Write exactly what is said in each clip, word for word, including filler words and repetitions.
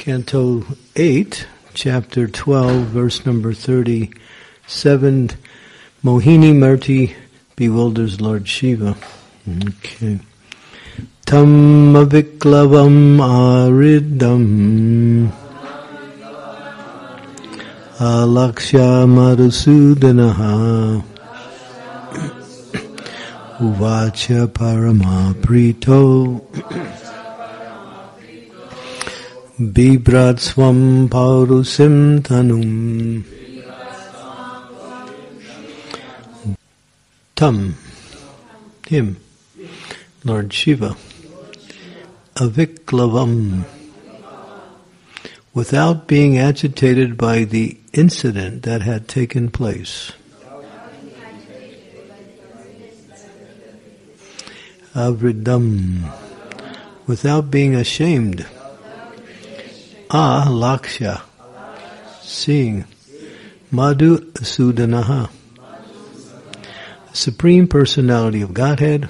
Canto eight, Chapter twelve, verse number thirty-seven, Mohini Murti bewilders Lord Shiva. Okay. Tam aviklavam aridam alakshya madhusudanaha uvacha parama prito bibrat swam paurusim tanum. Tam, him, Lord Shiva, aviklavam, without being agitated by the incident that had taken place. Avridam, without being ashamed. Ah, laksha, seeing. Madhu Sudanaha, Supreme Personality of Godhead,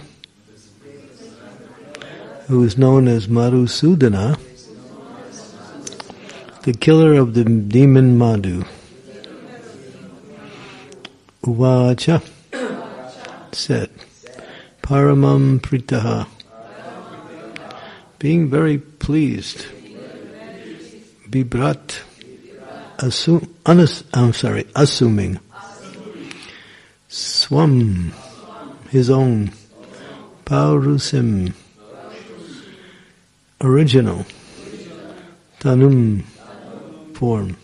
who is known as Madhusudana, the killer of the demon Madhu. Uvacha, said, Paramam Pritaha, being very pleased. Bibrat, assume, unass, I'm sorry, assuming. Swam, his own. Paurusim, original. Tanum, form.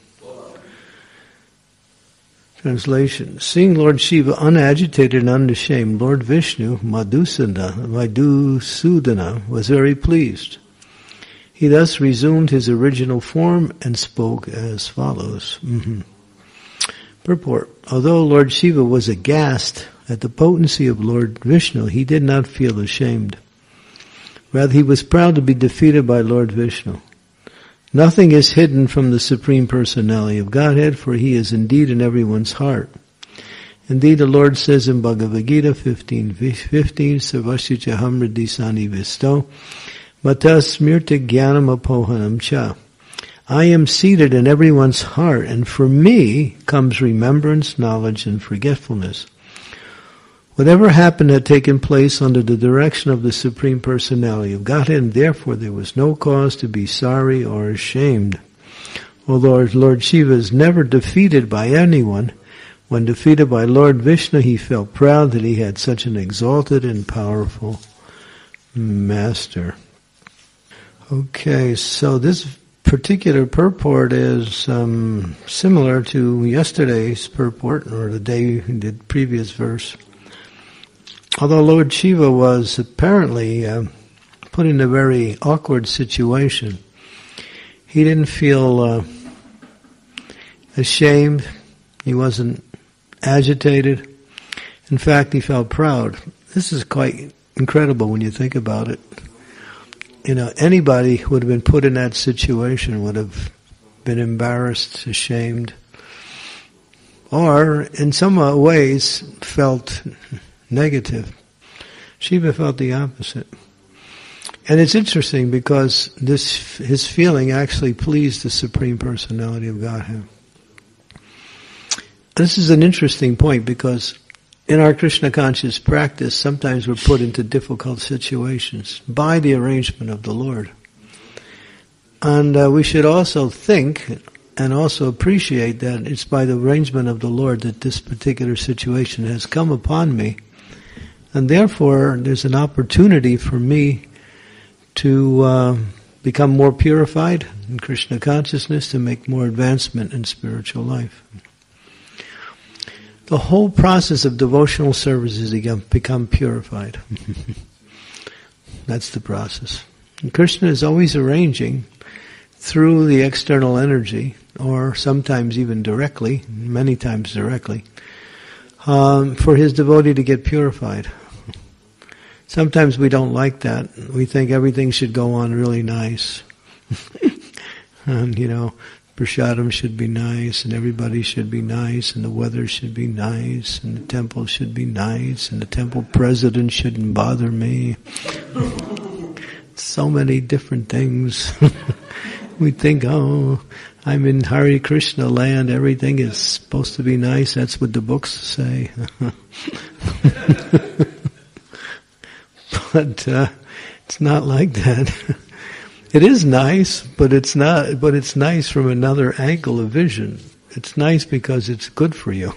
Translation. Seeing Lord Shiva unagitated and unashamed, Lord Vishnu, Madhusudana, Madhusudana, was very pleased. He thus resumed his original form and spoke as follows. Mm-hmm. Purport. Although Lord Shiva was aghast at the potency of Lord Vishnu, he did not feel ashamed. Rather, he was proud to be defeated by Lord Vishnu. Nothing is hidden from the Supreme Personality of Godhead, for he is indeed in everyone's heart. Indeed, the Lord says in Bhagavad Gita fifteen fifteen, Sarvasya hamridi sani visto, mata smirta jnanam apohanam cha. I am seated in everyone's heart, and for me comes remembrance, knowledge, and forgetfulness. Whatever happened had taken place under the direction of the Supreme Personality of Godhead, and therefore there was no cause to be sorry or ashamed. Although Lord Shiva is never defeated by anyone, when defeated by Lord Vishnu, he felt proud that he had such an exalted and powerful master. Okay, so this particular purport is um, similar to yesterday's purport, or the day the previous verse. Although Lord Shiva was apparently uh, put in a very awkward situation, he didn't feel uh, ashamed. He wasn't agitated. In fact, he felt proud. This is quite incredible when you think about it. You know, anybody who would have been put in that situation would have been embarrassed, ashamed, or in some ways felt negative. Shiva felt the opposite. And it's interesting because this, his feeling actually pleased the Supreme Personality of Godhead. This is an interesting point because in our Krishna conscious practice, sometimes we're put into difficult situations by the arrangement of the Lord. And uh, we should also think and also appreciate that it's by the arrangement of the Lord that this particular situation has come upon me. And therefore, there's an opportunity for me to uh, become more purified in Krishna consciousness, to make more advancement in spiritual life. The whole process of devotional service is to become purified. That's the process. And Krishna is always arranging through the external energy, or sometimes even directly, many times directly, um, for his devotee to get purified. Sometimes we don't like that. We think everything should go on really nice. And, you know, Prashadam should be nice, and everybody should be nice, and the weather should be nice, and the temple should be nice, and the temple president shouldn't bother me. So many different things. We think, oh, I'm in Hare Krishna land, everything is supposed to be nice, that's what the books say. But uh, it's not like that. It is nice, but it's not, but it's nice from another angle of vision. It's nice because it's good for you.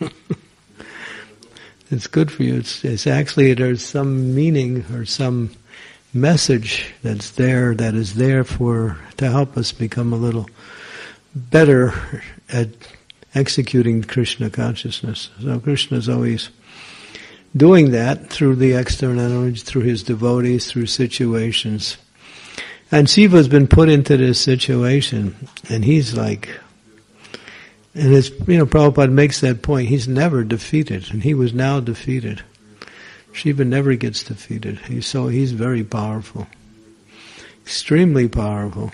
It's good for you. It's, it's actually, there's some meaning or some message that's there, that is there for, to help us become a little better at executing Krishna consciousness. So Krishna is always doing that through the external energy, through his devotees, through situations. And Shiva's been put into this situation, and he's like, and it's, you know, Prabhupada makes that point, he's never defeated, and he was now defeated. Shiva never gets defeated. He's so, he's very powerful. Extremely powerful.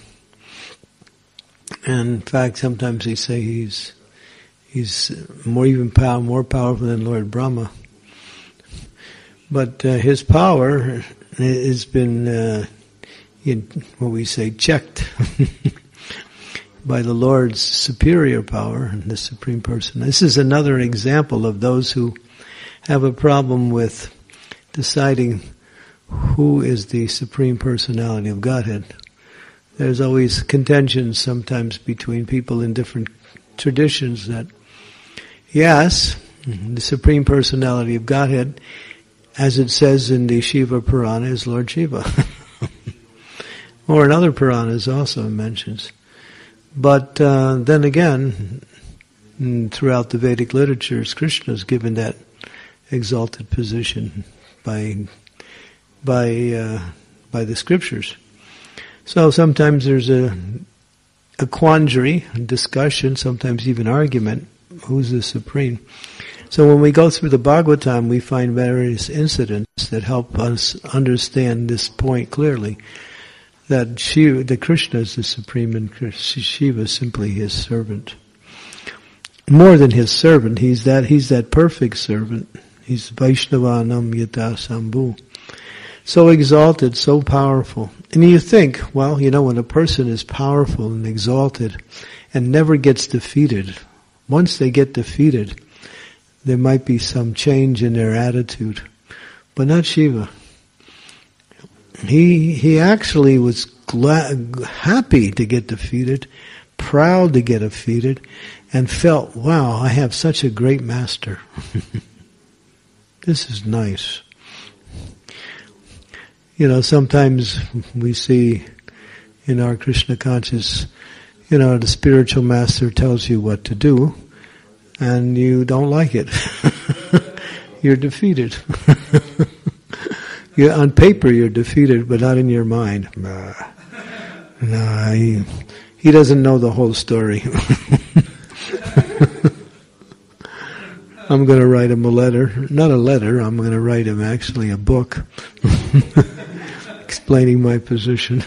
And in fact, sometimes they say he's, he's more even power, more powerful than Lord Brahma. But uh, his power has been, uh, in what we say, checked by the Lord's superior power and the Supreme Person. This is another example of those who have a problem with deciding who is the Supreme Personality of Godhead. There's always contentions sometimes between people in different traditions that, yes, the Supreme Personality of Godhead, as it says in the Shiva Purana, is Lord Shiva. Or in other Puranas also mentions. But uh, then again, throughout the Vedic literatures, Krishna is given that exalted position by by uh, by the scriptures. So sometimes there's a a quandary, a discussion, sometimes even argument. Who's the supreme? So when we go through the Bhagavatam, we find various incidents that help us understand this point clearly. That Shiva, that Krishna is the supreme and Shiva is simply his servant. More than his servant, he's that, he's that perfect servant. He's Vaishnavanam Yata Sambhu. So exalted, so powerful. And you think, well, you know, when a person is powerful and exalted and never gets defeated, once they get defeated, there might be some change in their attitude. But not Shiva. He he actually was glad, happy to get defeated, proud to get defeated, and felt, wow, I have such a great master. This is nice. You know, sometimes we see in our Krishna conscious, you know, the spiritual master tells you what to do, and you don't like it. You're defeated. You're, on paper you're defeated, but not in your mind. Nah, nah he, he doesn't know the whole story. I'm going to write him a letter. Not a letter, I'm going to write him actually a book explaining my position.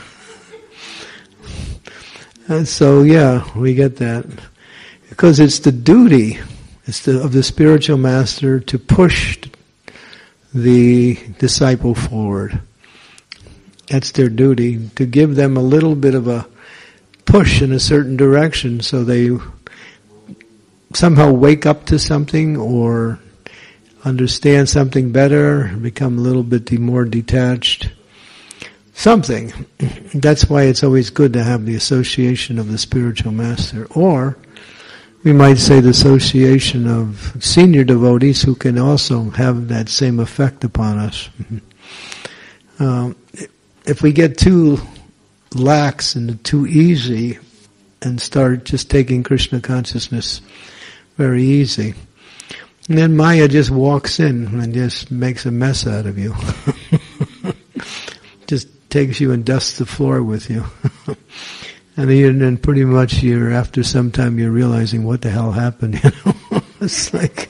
And so, yeah, we get that. Because it's the duty it's the, of the spiritual master to push the disciple forward. That's their duty, to give them a little bit of a push in a certain direction so they somehow wake up to something or understand something better, become a little bit more detached. Something. That's why it's always good to have the association of the spiritual master. Or we might say the association of senior devotees who can also have that same effect upon us. Um, if we get too lax and too easy and start just taking Krishna consciousness very easy, and then Maya just walks in and just makes a mess out of you. Just takes you and dusts the floor with you. And then pretty much you're, after some time you're realizing what the hell happened, you know. It's like,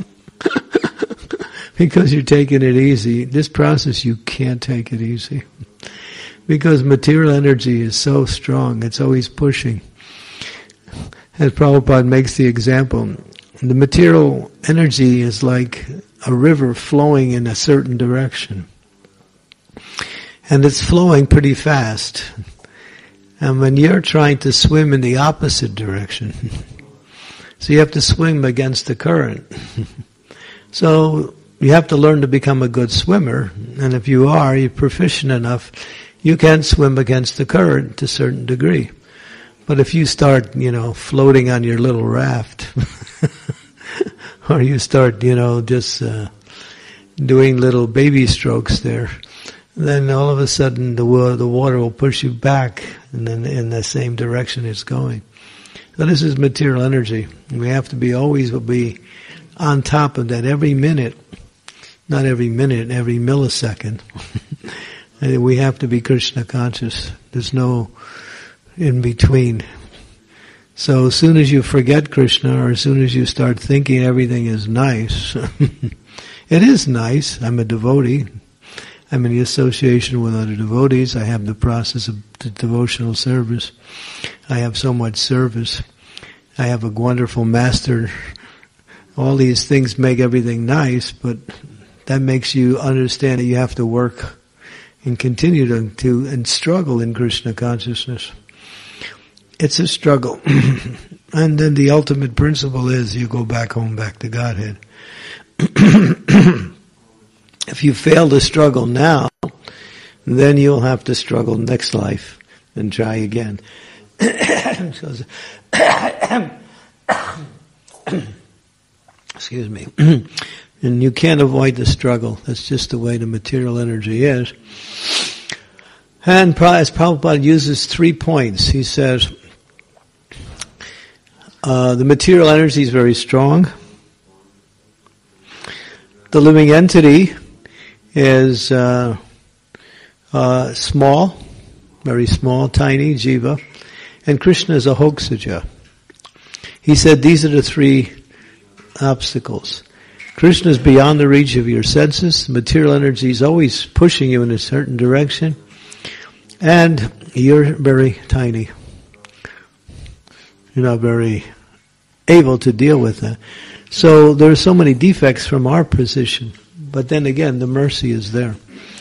because you're taking it easy. This process you can't take it easy. Because material energy is so strong, it's always pushing. As Prabhupada makes the example, the material energy is like a river flowing in a certain direction. And it's flowing pretty fast. And when you're trying to swim in the opposite direction, so you have to swim against the current. So you have to learn to become a good swimmer, and if you are, you're proficient enough, you can swim against the current to a certain degree. But if you start, you know, floating on your little raft, or you start, you know, just uh, doing little baby strokes there, then all of a sudden the wa- the water will push you back and then in the same direction it's going. So this is material energy. We have to be always be on top of that every minute, not every minute, every millisecond. And we have to be Krishna conscious. There's no in between. So as soon as you forget Krishna, or as soon as you start thinking everything is nice, it is nice. I'm a devotee. I'm in the association with other devotees. I have the process of the devotional service. I have so much service. I have a wonderful master. All these things make everything nice, but that makes you understand that you have to work and continue to, to and struggle in Krishna consciousness. It's a struggle. And then the ultimate principle is you go back home, back to Godhead. If you fail to struggle now, then you'll have to struggle next life and try again. Excuse me. And you can't avoid the struggle. That's just the way the material energy is. And as Prabhupada uses three points, he says, uh, the material energy is very strong. The living entity is uh, uh, small, very small, tiny, jiva. And Krishna is a hoxaja. He said these are the three obstacles. Krishna is beyond the reach of your senses. Material energy is always pushing you in a certain direction. And you're very tiny. You're not very able to deal with that. So there are so many defects from our position. But then again, the mercy is there.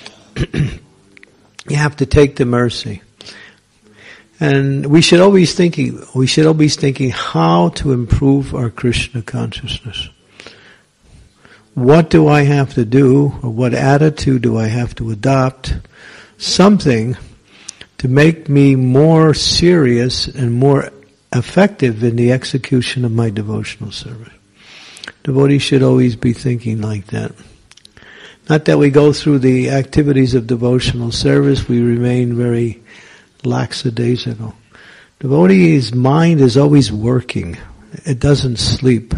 You have to take the mercy. And we should always thinking, we should always thinking how to improve our Krishna consciousness. What do I have to do, or what attitude do I have to adopt? Something to make me more serious and more effective in the execution of my devotional service. Devotees should always be thinking like that. Not that we go through the activities of devotional service, we remain very lackadaisical. Devotee's mind is always working. It doesn't sleep.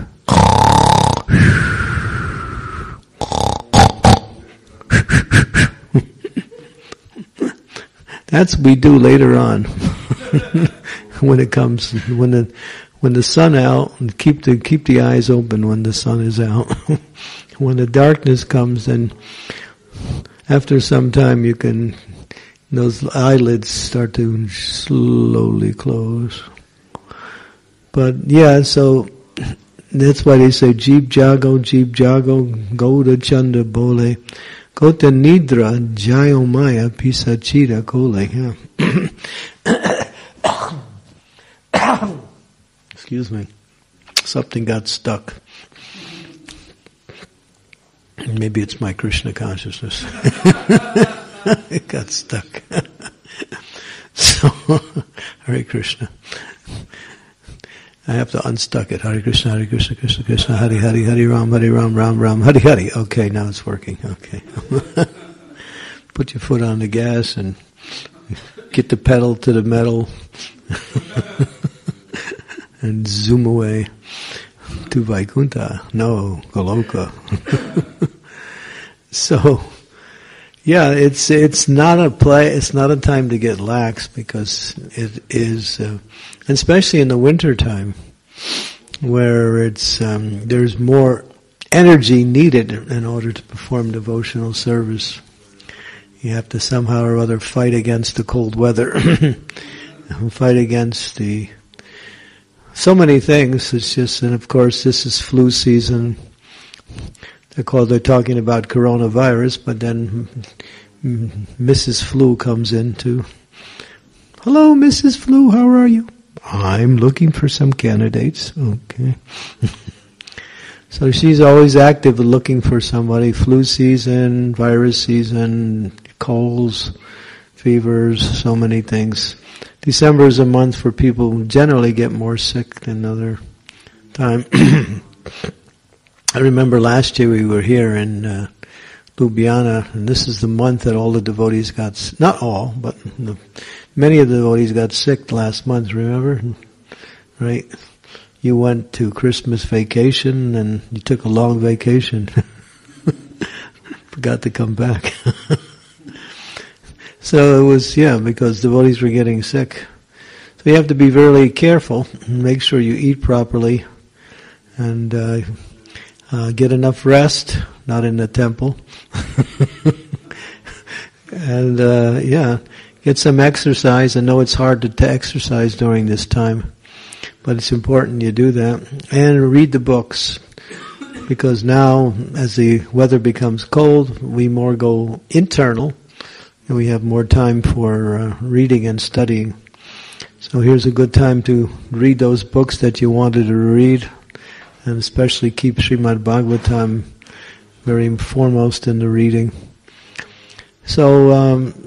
That's what we do later on. When it comes, when the when the sun out, and keep the keep the eyes open when the sun is out. When the darkness comes, then after some time you can, those eyelids start to slowly close. But yeah, so that's why they say Jeeb Jago, Jeeb Jago, Gauda Chanda Bole, Kota Nidra Jayomaya Pisachita Kole. Yeah. Excuse me. Something got stuck. Maybe it's my Krishna consciousness. It got stuck. So, Hare Krishna. I have to unstuck it. Hare Krishna, Hare Krishna, Krishna Krishna, Hare Hare, Hare Ram, Hare Ram, Ram Ram, Hare Hare. Okay, now it's working. Okay. Put your foot on the gas and get the pedal to the metal and zoom away to Vaikuntha. No, Goloka. So, yeah, it's it's not a play. It's not a time to get lax, because it is, uh, especially in the winter time, where it's um, there's more energy needed in order to perform devotional service. You have to somehow or other fight against the cold weather, fight against the so many things. It's just, and of course, this is flu season. They're called, they're talking about coronavirus, but then Missus Flu comes in to Hello, Missus Flu, how are you? I'm looking for some candidates. Okay. So she's always active looking for somebody. Flu season, virus season, colds, fevers, so many things. December is a month for people who generally get more sick than other time. I remember last year we were here in uh, Ljubljana, and this is the month that all the devotees got, not all, but the, many of the devotees got sick last month, remember? Right? You went to Christmas vacation and you took a long vacation. Forgot to come back. So it was, yeah, because devotees were getting sick. So you have to be very careful and make sure you eat properly and uh, uh, get enough rest, not in the temple. And uh, yeah, get some exercise. I know it's hard to t- exercise during this time, but it's important you do that. And read the books, because now as the weather becomes cold, we more go internal, and we have more time for uh, reading and studying. So here's a good time to read those books that you wanted to read, and especially keep Srimad Bhagavatam very foremost in the reading. So um,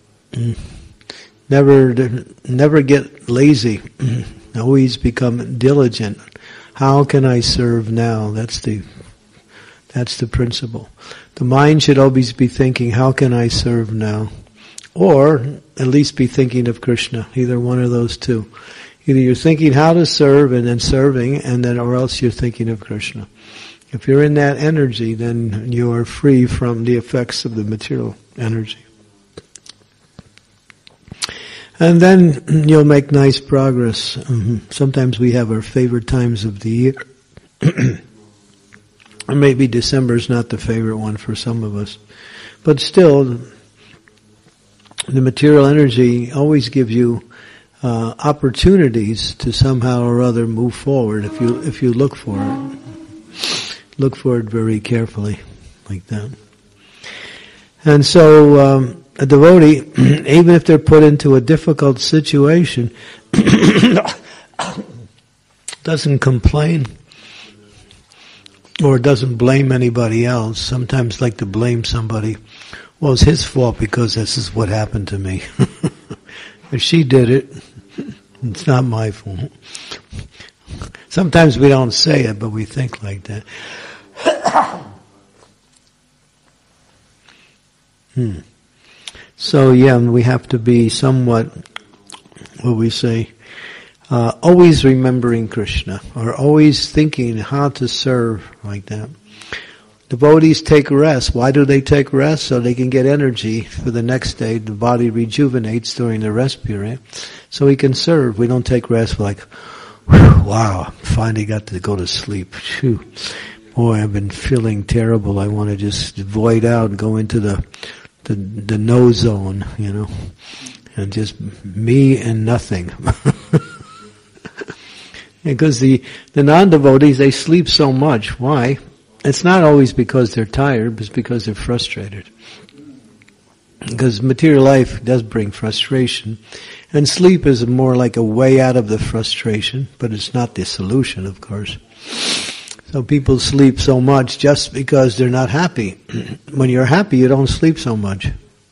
never never get lazy. Always become diligent. How can I serve now? That's the that's the principle. The mind should always be thinking, how can I serve now? Or at least be thinking of Krishna. Either one of those two. Either you're thinking how to serve and then serving, and then or else you're thinking of Krishna. If you're in that energy, then you are free from the effects of the material energy. And then you'll make nice progress. Mm-hmm. Sometimes we have our favorite times of the year. Or maybe December is not the favorite one for some of us. But still, the material energy always gives you uh, opportunities to somehow or other move forward if you if you look for it. Look for it very carefully, like that. And so, um, a devotee, even if they're put into a difficult situation, doesn't complain or doesn't blame anybody else. Sometimes like to blame somebody. Well, it's his fault because this is what happened to me. If she did it, it's not my fault. Sometimes we don't say it, but we think like that. hmm. So yeah, we have to be somewhat, what we say, uh, always remembering Krishna, or always thinking how to serve, like that. Devotees take rest. Why do they take rest? So they can get energy for the next day. The body rejuvenates during the rest period, so we can serve. We don't take rest like, wow, finally got to go to sleep. Phew. Boy, I've been feeling terrible. I want to just void out and go into the the the no zone, you know, and just me and nothing. Because the, the non-devotees, they sleep so much. Why? It's not always because they're tired, it's because they're frustrated. Because material life does bring frustration. And sleep is more like a way out of the frustration, but it's not the solution, of course. So people sleep so much just because they're not happy. When you're happy, you don't sleep so much.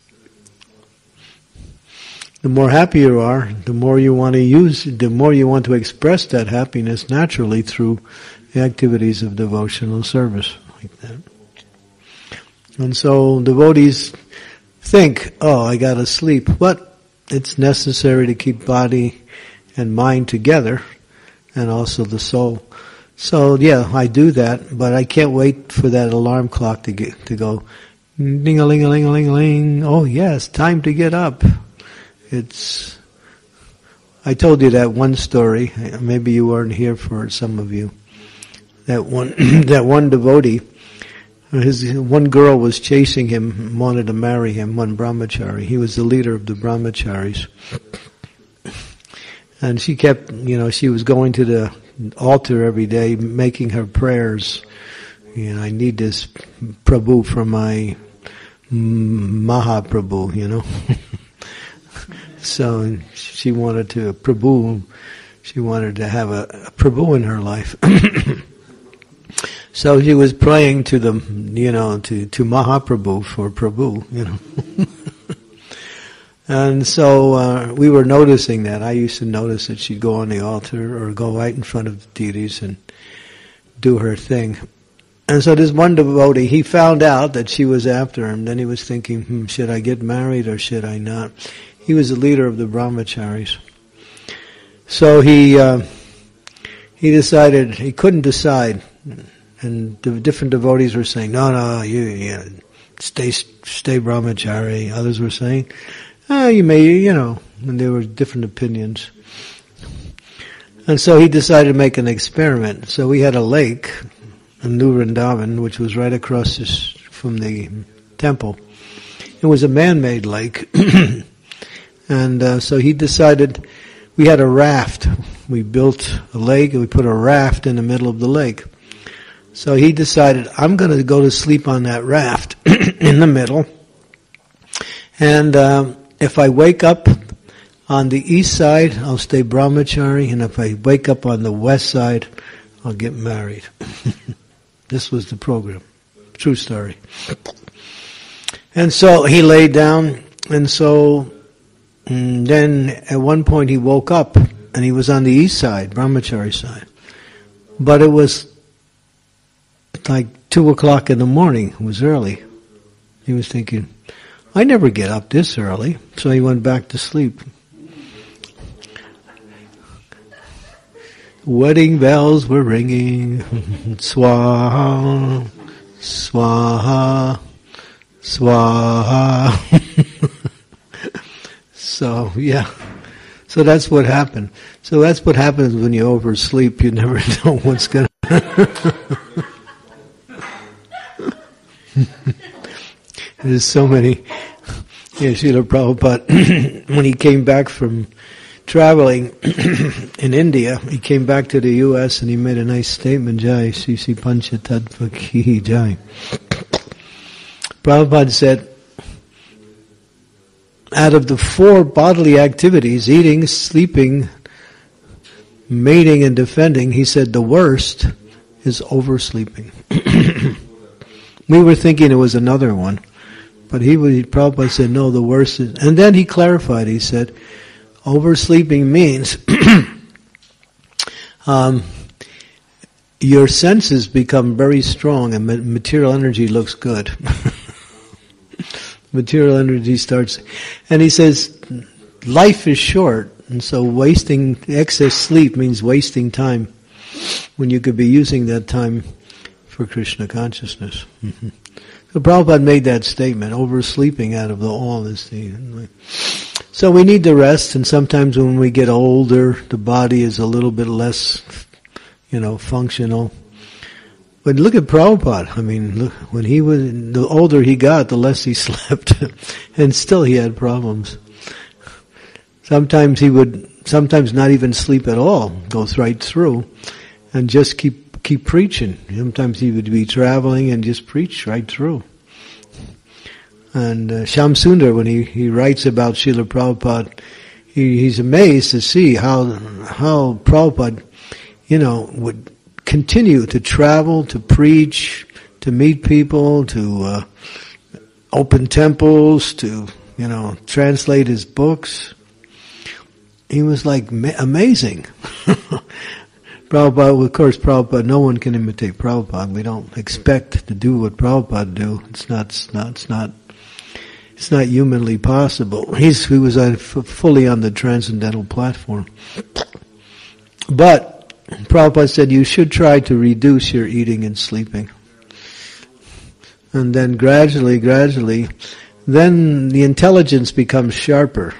The more happy you are, the more you want to use, the more you want to express that happiness naturally through the activities of devotional service, like that. And so devotees think, oh, I gotta sleep. But it's necessary to keep body and mind together, and also the soul. So yeah, I do that, but I can't wait for that alarm clock to get, to go ding-a-ling-a-ling-a-ling-a-ling. Oh yes, time to get up. It's, I told you that one story, maybe you weren't here for it, some of you. That one, that one devotee, his, one girl was chasing him, wanted to marry him, one brahmachari. He was the leader of the brahmacharis. And she kept, you know, she was going to the altar every day, making her prayers. You know, I need this Prabhu for my Mahaprabhu, you know. So she wanted to, Prabhu, she wanted to have a, a Prabhu in her life. So she was praying to the, you know, to, to Mahaprabhu for Prabhu, you know. And so uh, we were noticing that. I used to notice that she'd go on the altar or go right in front of the deities and do her thing. And so this one devotee, he found out that she was after him. Then he was thinking, hmm, should I get married or should I not? He was the leader of the brahmacharis. So he uh, he decided, he couldn't decide. And the different devotees were saying, no, no, you, you stay, stay brahmachari. Others were saying, ah, you may, you know, and there were different opinions. And so he decided to make an experiment. So we had a lake in New Vrindavan, which was right across this, from the temple. It was a man-made lake. And uh, so he decided, we had a raft. We built a lake and we put a raft in the middle of the lake. So he decided, I'm going to go to sleep on that raft in the middle. And um, if I wake up on the east side, I'll stay brahmachari. And if I wake up on the west side, I'll get married. This was the program. True story. And so he laid down. And so and then at one point he woke up. And he was on the east side, brahmachari side. But it was like two o'clock in the morning. It was early. He was thinking, I never get up this early. So he went back to sleep. Wedding bells were ringing. Swaha, swaha, swaha. So, yeah. So that's what happened. So that's what happens when you oversleep. You never know what's going to There's so many. Yeah, Srila Prabhupada, when he came back from traveling in India, he came back to the U S and he made a nice statement, Jai, Sri Sri Pancha Tattva Ki Jai. Prabhupada said, out of the four bodily activities, eating, sleeping, mating, and defending, he said the worst is oversleeping. We were thinking it was another one. But he was, Prabhupada said, no, the worst is, and then he clarified, he said, oversleeping means um, your senses become very strong and material energy looks good. Material energy starts, and he says, life is short, and so wasting excess sleep means wasting time when you could be using that time for Krishna consciousness. Mm-hmm. So Prabhupada made that statement, oversleeping out of the all is the... So we need to rest, and sometimes when we get older, the body is a little bit less, you know, functional. But look at Prabhupada. I mean, look, when he was, the older he got, the less he slept. And still he had problems. Sometimes he would, sometimes not even sleep at all, goes right through, and just keep keep preaching. Sometimes he would be traveling and just preach right through. And uh, Shyam Sundar, when he, he writes about Srila Prabhupada, he, he's amazed to see how how Prabhupada, you know, would continue to travel, to preach, to meet people, to uh, open temples, to, you know, translate his books. He was like ma- amazing. Prabhupada, of course, Prabhupada, no one can imitate Prabhupada. We don't expect to do what Prabhupada do. It's not, it's not, it's not, it's not humanly possible. He's, he was on, fully on the transcendental platform. But Prabhupada said you should try to reduce your eating and sleeping. And then gradually, gradually, then the intelligence becomes sharper.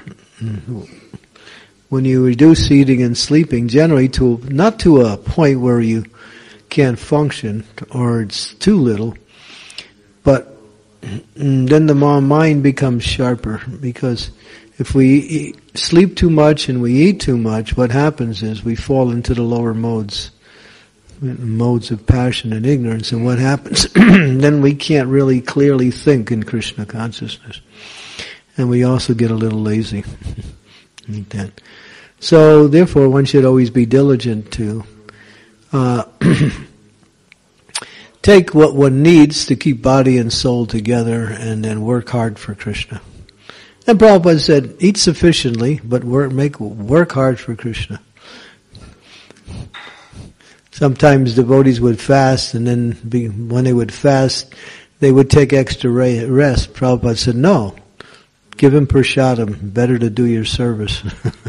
When you reduce eating and sleeping, generally to, not to a point where you can't function or it's too little, but then the mind becomes sharper, because if we eat, sleep too much and we eat too much, what happens is we fall into the lower modes, modes of passion and ignorance, and what happens? Then we can't really clearly think in Krishna consciousness. And we also get a little lazy. Like that. So, therefore, one should always be diligent to uh, take what one needs to keep body and soul together and then work hard for Krishna. And Prabhupada said, eat sufficiently, but work, make, work hard for Krishna. Sometimes devotees would fast, and then be, when they would fast, they would take extra rest. Prabhupada said, no, give him prasadam, better to do your service.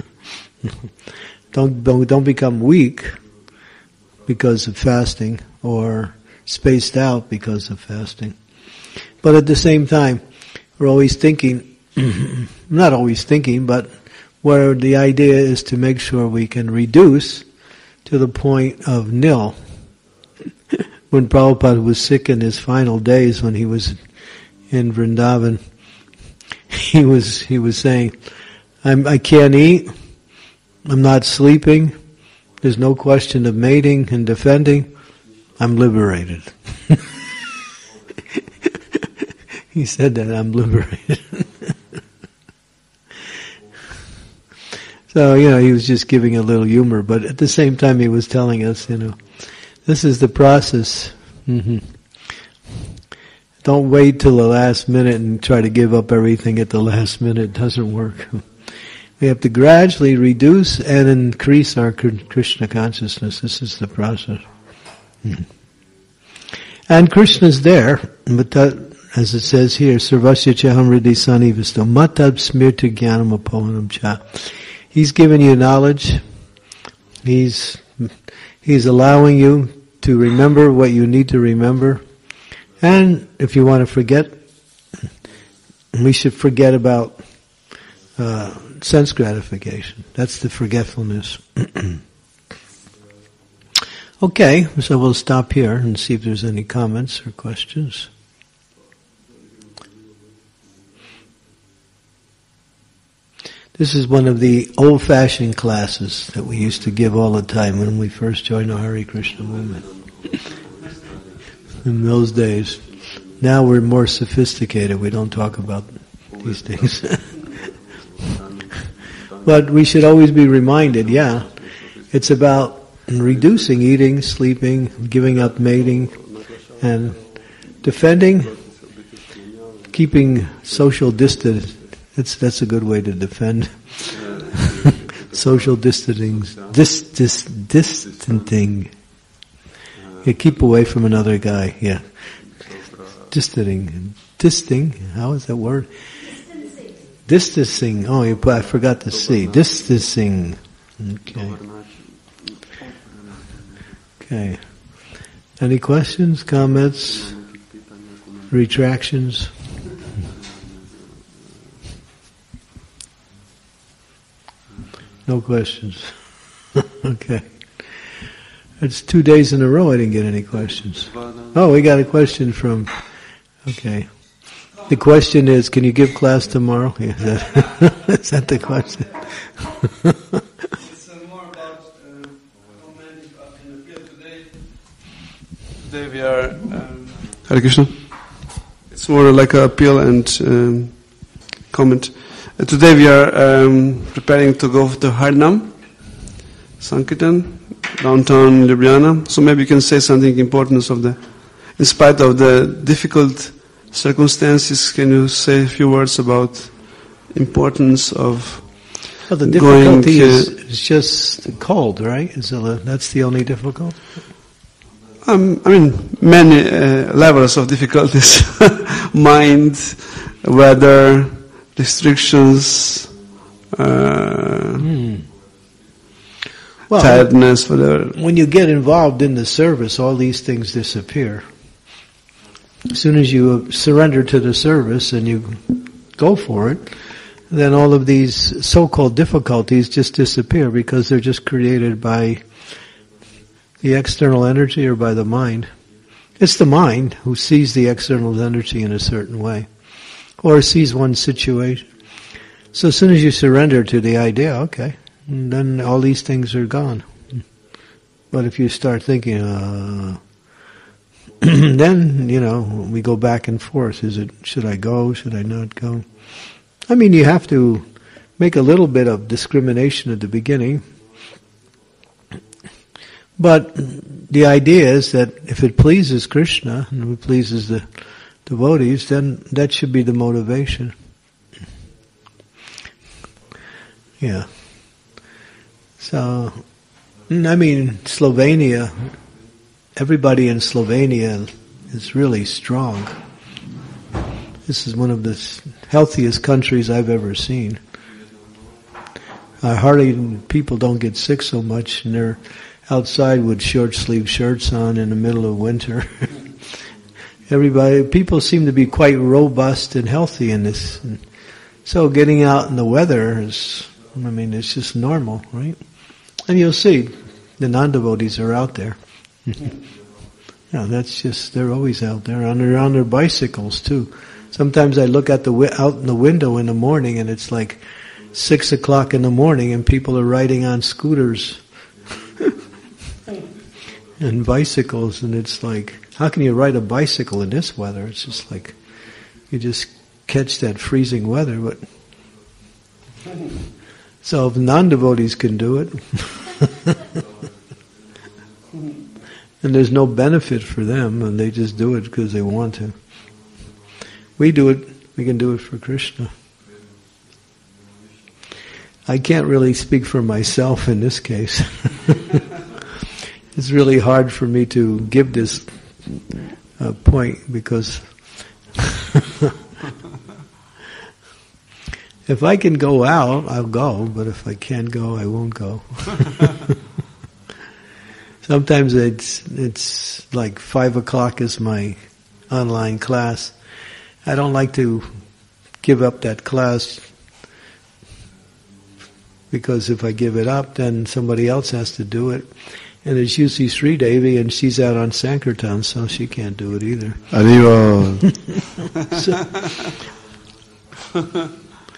don't, don't, don't become weak because of fasting, or spaced out because of fasting. But at the same time, we're always thinking, not always thinking, but where the idea is to make sure we can reduce to the point of nil. When Prabhupada was sick in his final days, when he was in Vrindavan, he was he was saying, I'm, I can't eat, I'm not sleeping, there's no question of mating and defending, I'm liberated. He said that, I'm liberated. So, you know, he was just giving a little humor, but at the same time he was telling us, you know, this is the process. Mm-hmm. Don't wait till the last minute and try to give up everything at the last minute. It doesn't work. We have to gradually reduce and increase our Krishna consciousness. This is the process. Mm-hmm. And Krishna's there, but that, as it says here, Sarvasya Chaham Riddhi Sanivisto Matab Smirta Jnanam Apohanam Cha. He's giving you knowledge. He's He's allowing you to remember what you need to remember. And if you want to forget, we should forget about uh, sense gratification. That's the forgetfulness. Okay, so we'll stop here and see if there's any comments or questions. This is one of the old-fashioned classes that we used to give all the time when we first joined the Hare Krishna movement. In those days. Now we're more sophisticated. We don't talk about these things. But we should always be reminded, yeah, it's about reducing eating, sleeping, giving up mating, and defending, keeping social distance. That's that's a good way to defend. Social distancing, dis, dis, distancing. Yeah, keep away from another guy. Yeah, distancing, disting. How is that word? Distancing. Oh, you put, I forgot the C. Distancing. Okay. Okay. Any questions, comments, retractions? No questions. Okay. It's two days in a row I didn't get any questions. Oh, we got a question from, okay. The question is, can you give class tomorrow? Yeah, is, that, is that the question? It's uh, more about uh, commenting in the field today. Today we are, um, Hare Krishna. It's more like an appeal and um, comment. Uh, today we are um, preparing to go to Harinam, Sankirtan, downtown Ljubljana. So maybe you can say something importance of the, in spite of the difficult circumstances, can you say a few words about importance of well, the going? difficulty uh, is, is just cold, right? Is it a, that's the only difficulty? Um, I mean, many uh, levels of difficulties: mind, weather, restrictions, uh, hmm. well, tiredness, whatever. When you get involved in the service, all these things disappear. As soon as you surrender to the service and you go for it, then all of these so-called difficulties just disappear because they're just created by the external energy or by the mind. It's the mind who sees the external energy in a certain way or sees one situation. So as soon as you surrender to the idea, okay, then all these things are gone. But if you start thinking, uh, then, you know, we go back and forth. Is it, should I go? Should I not go? I mean, you have to make a little bit of discrimination at the beginning. But the idea is that if it pleases Krishna and it pleases the devotees, then that should be the motivation. Yeah. So, I mean, Slovenia, everybody in Slovenia is really strong. This is one of the healthiest countries I've ever seen. Uh, hardly people don't get sick so much, and they're outside with short sleeve shirts on in the middle of winter. Everybody, people seem to be quite robust and healthy in this. And so getting out in the weather is, I mean, it's just normal, right? And you'll see, the non-devotees are out there. Yeah, that's just, they're always out there on their, on their bicycles too. Sometimes I look at the out in the window in the morning and it's like six o'clock in the morning and people are riding on scooters and bicycles, and it's like, how can you ride a bicycle in this weather? It's just like, you just catch that freezing weather. But so if non-devotees can do it, and there's no benefit for them, and they just do it because they want to. We do it, we can do it for Krishna. I can't really speak for myself in this case. It's really hard for me to give this uh, point because if I can go out, I'll go, but if I can't go, I won't go. Sometimes it's it's like five o'clock is my online class. I don't like to give up that class because if I give it up, then somebody else has to do it. And it's usually Sri Devi, and she's out on Sankirtan, so she can't do it either. Arriva. so,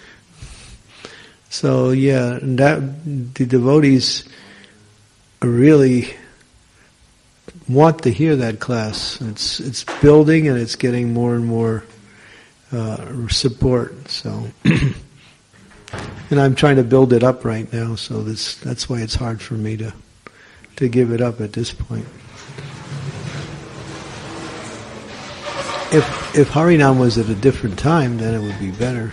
so yeah, and that the devotees really want to hear that class. It's it's building and it's getting more and more uh, support. So, and I'm trying to build it up right now. So this that's why it's hard for me to to give it up at this point. If if Harinam was at a different time, then it would be better.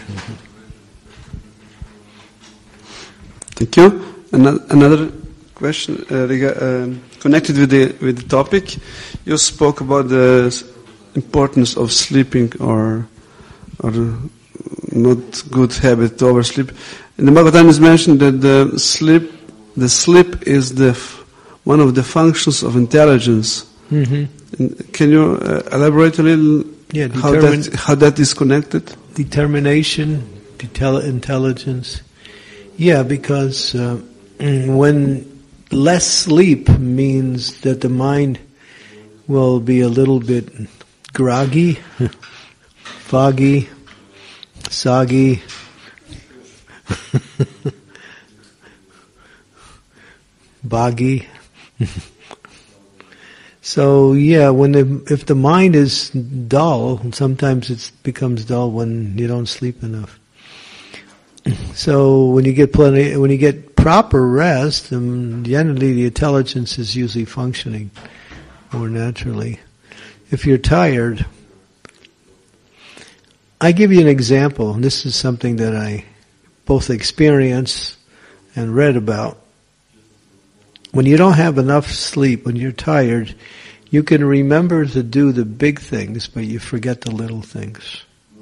Thank you. Another question uh, rega- uh, connected with the with the topic. You spoke about the importance of sleeping or or not good habit to oversleep. In the Bhagavatam is mentioned that the sleep the sleep is the f- one of the functions of intelligence. Mm-hmm. Can you uh, elaborate a little yeah, how that how that is connected? Determination, detel- intelligence. Yeah, because uh, when less sleep means that the mind will be a little bit groggy, foggy, soggy, boggy. So yeah, when the, if the mind is dull, sometimes it becomes dull when you don't sleep enough. So when you get plenty, when you get proper rest, um, generally the intelligence is usually functioning more naturally. If you're tired, I give you an example. This is something that I both experienced and read about. When you don't have enough sleep, when you're tired, you can remember to do the big things, but you forget the little things.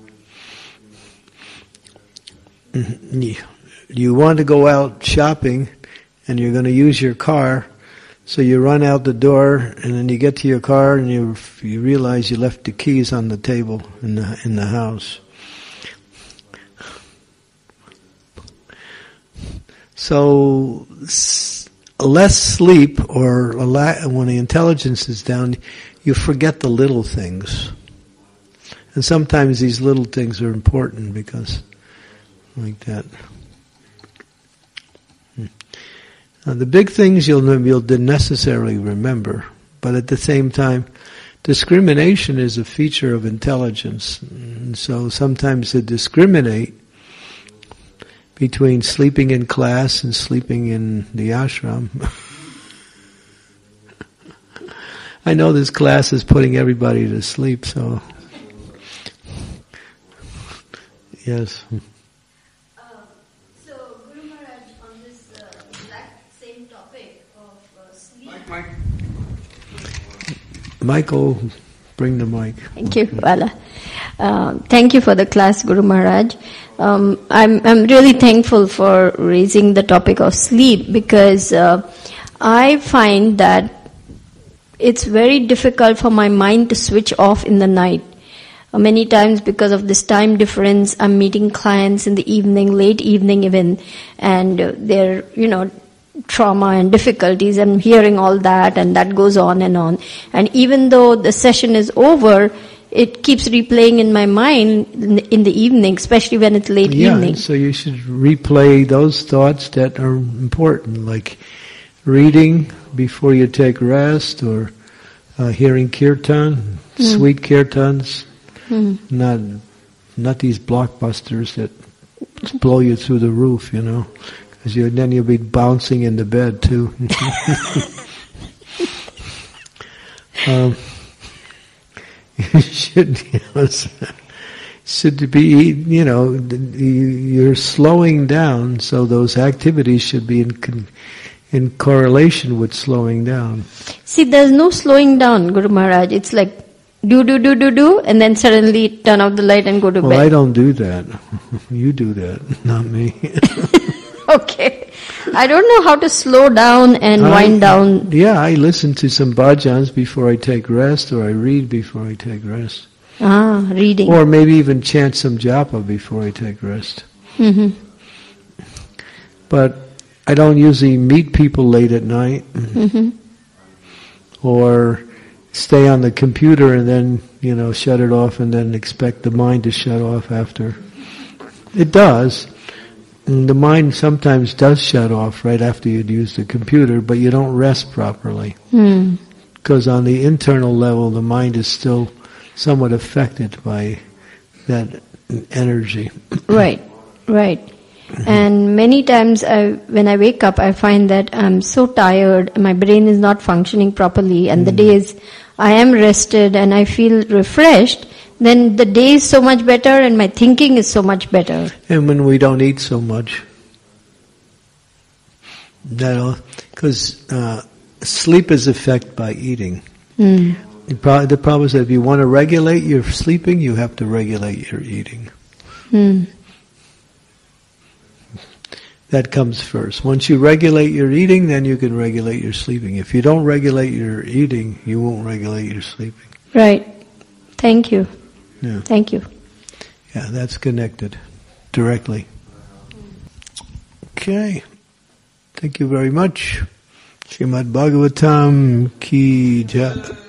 You want to go out shopping, and you're going to use your car, so you run out the door, and then you get to your car, and you you realize you left the keys on the table in the in the house. So less sleep, or a la- when the intelligence is down, you forget the little things, and sometimes these little things are important because. Like that. Now, the big things you'll you'll necessarily remember, but at the same time, discrimination is a feature of intelligence. And so sometimes to discriminate between sleeping in class and sleeping in the ashram. I know this class is putting everybody to sleep, so yes. Uh, so, Guru Maharaj, on this uh, exact same topic of uh, sleep. Mike, Mike. Michael, bring the mic. Thank you, Vala. Uh, thank you for the class, Guru Maharaj. Um, I'm I'm really thankful for raising the topic of sleep because uh, I find that it's very difficult for my mind to switch off in the night. Uh, many times because of this time difference, I'm meeting clients in the evening, late evening even, and uh, they're, you know, trauma and difficulties and hearing all that, and that goes on and on. And even though the session is over, it keeps replaying in my mind in the, in the evening, especially when it's late yeah, evening. So you should replay those thoughts that are important, like reading before you take rest, or uh, hearing kirtan, mm. sweet kirtans, mm. not not these blockbusters that blow you through the roof, you know, because you, then you'll be bouncing in the bed too. um, you should, you know, should be, you know, you're slowing down, so those activities should be in in correlation with slowing down. See, there's no slowing down, Guru Maharaj. It's like do, do, do, do, do, and then suddenly turn off the light and go to well, bed. Well, I don't do that. You do that, not me. Okay. I don't know how to slow down and I, wind down. Yeah, I listen to some bhajans before I take rest, or I read before I take rest. Ah, reading. Or maybe even chant some japa before I take rest. Mm-hmm. But I don't usually meet people late at night, mm-hmm. or stay on the computer and then, you know, shut it off and then expect the mind to shut off after. It does. And the mind sometimes does shut off right after you'd used the computer, but you don't rest properly. Mm. Because on the internal level, the mind is still somewhat affected by that energy. Right, right. And many times I, when I wake up, I find that I'm so tired, my brain is not functioning properly, and mm. the days I am rested and I feel refreshed, then the day is so much better and my thinking is so much better. And when we don't eat so much, that'll, because uh, sleep is affected by eating. Mm. The, pro- the problem is that if you want to regulate your sleeping, you have to regulate your eating. Mm. That comes first. Once you regulate your eating, then you can regulate your sleeping. If you don't regulate your eating, you won't regulate your sleeping. Right. Thank you. Yeah. Thank you. Yeah, that's connected directly. Okay. Thank you very much. Srimad Bhagavatam ki jai.